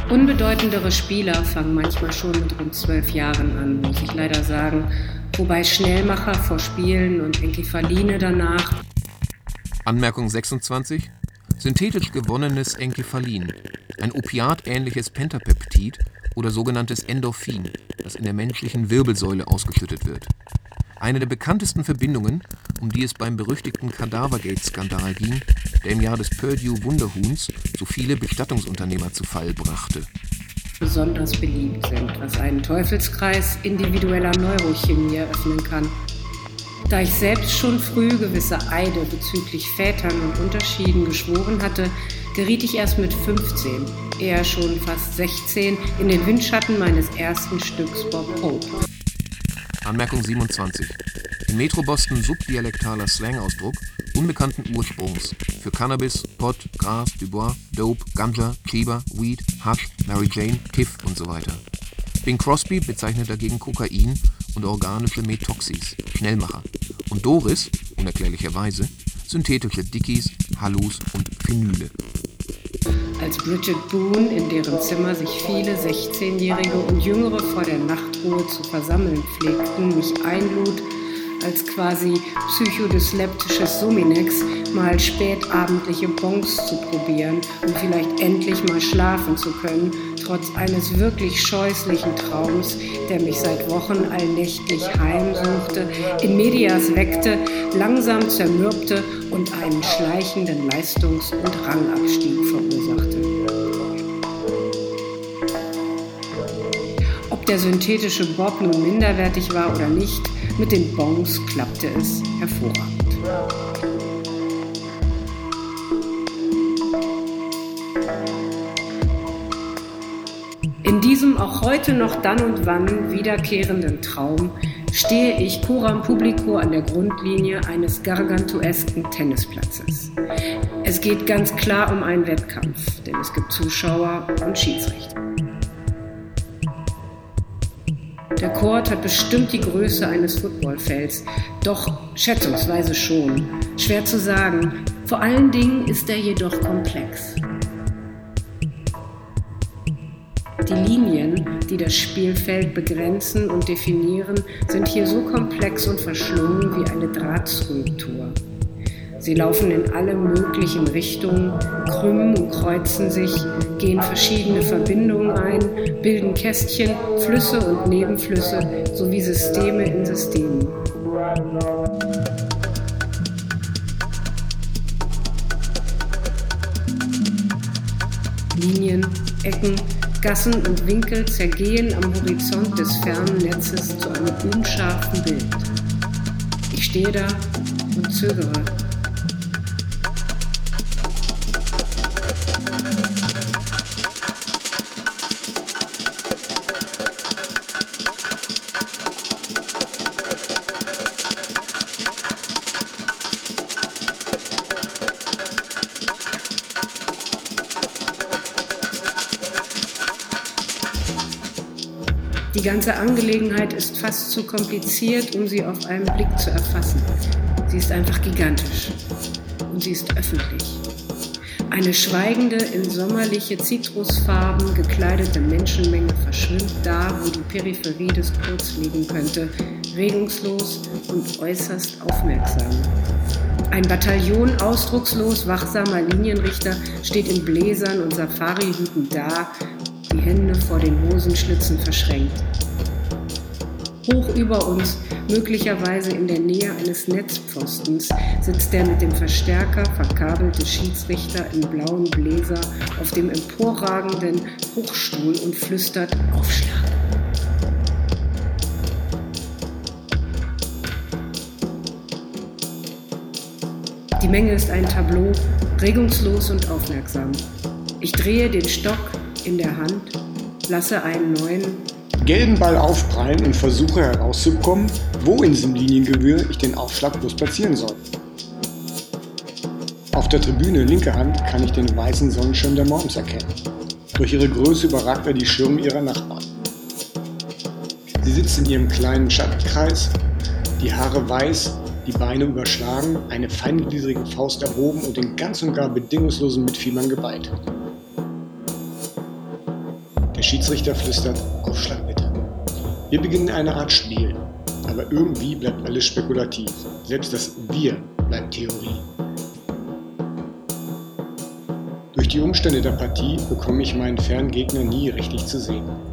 Unbedeutendere Spieler fangen manchmal schon mit rund 12 Jahren an, muss ich leider sagen. Wobei Schnellmacher vor Spielen und Enkephaline danach. Anmerkung 26. Synthetisch gewonnenes Enkephalin, ein opiatähnliches Pentapeptid oder sogenanntes Endorphin, das in der menschlichen Wirbelsäule ausgeschüttet wird. Eine der bekanntesten Verbindungen, um die es beim berüchtigten Cadavergate-Skandal ging, der im Jahr des Purdue-Wunderhuhns so viele Bestattungsunternehmer zu Fall brachte. Besonders beliebt sind, was einen Teufelskreis individueller Neurochemie eröffnen kann. Da ich selbst schon früh gewisse Eide bezüglich Vätern und Unterschieden geschworen hatte, geriet ich erst mit 15, eher schon fast 16, in den Windschatten meines ersten Stücks Bob Hope. Anmerkung 27. In Metro-Boston subdialektaler Slang-Ausdruck unbekannten Ursprungs für Cannabis, Pot, Gras, Dubois, Dope, Ganja, Chiba, Weed, Hash, Mary Jane, Kiff und so weiter. Bing Crosby bezeichnet dagegen Kokain und organische Methoxys, Schnellmacher. Und Doris, unerklärlicherweise, synthetische Dickies, Hallus und Phenyle. Als Bridget Boone, in deren Zimmer sich viele 16-Jährige und Jüngere vor der Nachtruhe zu versammeln pflegten, mich einlud, als quasi psychodyslektisches Suminex mal spätabendliche Bongs zu probieren und vielleicht endlich mal schlafen zu können, trotz eines wirklich scheußlichen Traums, der mich seit Wochen allnächtlich heimsuchte, in medias weckte, langsam zermürbte und einen schleichenden Leistungs- und Rangabstieg verursachte. Ob der synthetische Bob nun minderwertig war oder nicht, mit den Bongs klappte es hervorragend. In diesem auch heute noch dann und wann wiederkehrenden Traum stehe ich coram publico an der Grundlinie eines gargantuesken Tennisplatzes. Es geht ganz klar um einen Wettkampf, denn es gibt Zuschauer und Schiedsrichter. Der Court hat bestimmt die Größe eines Footballfelds, doch schätzungsweise schon. Schwer zu sagen. Vor allen Dingen ist er jedoch komplex. Die Linien, die das Spielfeld begrenzen und definieren, sind hier so komplex und verschlungen wie eine Drahtskulptur. Sie laufen in alle möglichen Richtungen, krümmen und kreuzen sich, gehen verschiedene Verbindungen ein, bilden Kästchen, Flüsse und Nebenflüsse sowie Systeme in Systemen. Linien, Ecken, Gassen und Winkel zergehen am Horizont des fernen Netzes zu einem unscharfen Bild. Ich stehe da und zögere. Die ganze Angelegenheit ist fast zu kompliziert, um sie auf einen Blick zu erfassen. Sie ist einfach gigantisch und sie ist öffentlich. Eine schweigende, in sommerliche Zitrusfarben gekleidete Menschenmenge verschwimmt da, wo die Peripherie des Courts liegen könnte, regungslos und äußerst aufmerksam. Ein Bataillon ausdruckslos wachsamer Linienrichter steht in Bläsern und Safarihüten da, die Hände vor den Hosenschlitzen verschränkt. Hoch über uns, möglicherweise in der Nähe eines Netzpfostens, sitzt der mit dem Verstärker verkabelte Schiedsrichter in blauem Bläser auf dem emporragenden Hochstuhl und flüstert Aufschlag. Die Menge ist ein Tableau, regungslos und aufmerksam. Ich drehe den Stock in der Hand, lasse einen neuen gelben Ball aufprallen und versuche herauszubekommen, wo in diesem Liniengewirr ich den Aufschlag bloß platzieren soll. Auf der Tribüne linker Hand kann ich den weißen Sonnenschirm der Mortons erkennen. Durch ihre Größe überragt er die Schirme ihrer Nachbarn. Sie sitzt in ihrem kleinen Schattenkreis, die Haare weiß, die Beine überschlagen, eine feingliedrige Faust erhoben und in ganz und gar bedingungslosen Mitfiebern geballt. Der Schiedsrichter flüstert: Aufschlag bitte. Wir beginnen eine Art Spiel, aber irgendwie bleibt alles spekulativ. Selbst das Wir bleibt Theorie. Durch die Umstände der Partie bekomme ich meinen Ferngegner nie richtig zu sehen.